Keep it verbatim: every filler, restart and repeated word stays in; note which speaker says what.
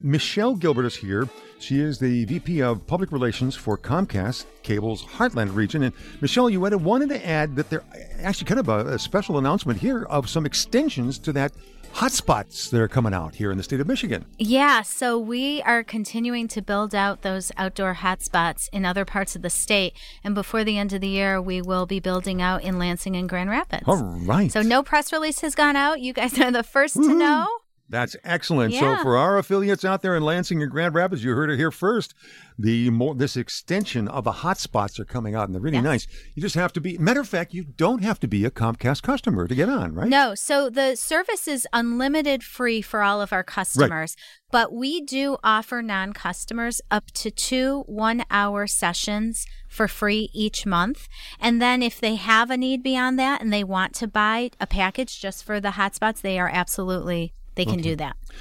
Speaker 1: Michelle Gilbert is here. She is the V P of Public Relations for Comcast Cable's Heartland region. And Michelle, you had wanted to add that there actually kind of a, a special announcement here of some extensions to that hotspots that are coming out here in the state of Michigan.
Speaker 2: Yeah, so we are continuing to build out those outdoor hotspots in other parts of the state. And before the end of the year, we will be building out in Lansing and Grand Rapids.
Speaker 1: All right.
Speaker 2: So no press release has gone out. You guys are the first Woo-hoo. to know.
Speaker 1: That's excellent.
Speaker 2: Yeah.
Speaker 1: So for our affiliates out there in Lansing and Grand Rapids, you heard it here first. The more this extension of the hotspots are coming out, and they're really
Speaker 2: yes.
Speaker 1: nice. You just have to be, matter of fact, you don't have to be a Comcast customer to get on, right?
Speaker 2: No. So the service is unlimited free for all of our customers, right. but we do offer non-customers up to two one-hour sessions for free each month. And then if they have a need beyond that and they want to buy a package just for the hotspots, they are absolutely They can
Speaker 1: okay.
Speaker 2: do that.